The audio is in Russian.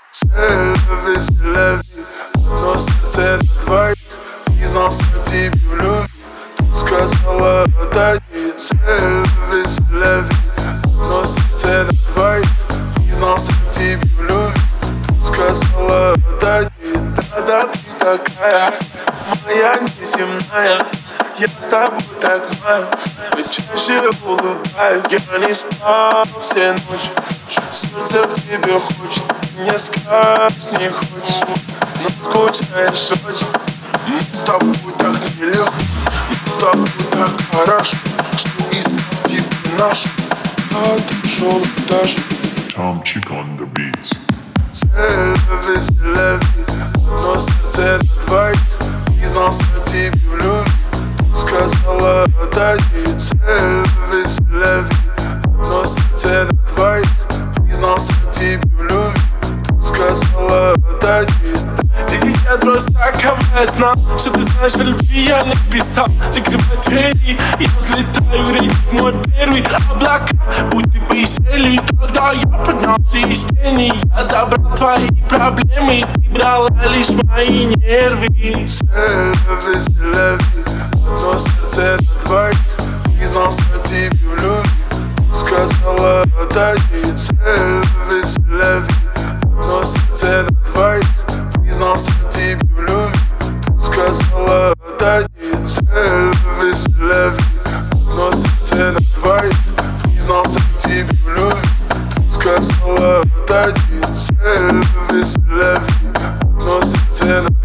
C'est la vie, одно сердце на двоих. Признался тебе в любви, ты сказала отойди. C'est la vie, одно сердце на двоих. Признался тебе в любви, ты сказала отойди. Да-да, ты такая, моя неземная. Я с тобой так маю, но чаще улыбаюсь. Я не спал все ночи, сердце к тебе хочет. Мне скажешь, не хочешь, но скучаешь очень. Мы с тобой так нелегко, мы с тобой так хорошо, что искал в тебе наш. Отошел даже Tomchik on the beats. C'est la vie, одно сердце на двоих. Признался тебе в любви, сказала отойди. C'est la vie, одно сердце на двоих. Признался тебе в любви, сказала отойди. Ты сейчас просто такая, знал, что ты знаешь о любви, я написал. Закрывай двери, я взлетаю, рейтинг мой первый. Облака будто бы сели, когда я поднялся из тени. Я забрал твои проблемы, ты брала лишь мои нервы. C'est la vie, одно сердце на двоих. Признался тебе в любви, сказала отойди. C'est la vie, одно сердце на двоих. Признался тебе в любви, сказала отойди. C'est la vie, одно сердце на двоих. Признался тебе в любви, сказала отойди. C'est la vie, одно сердце на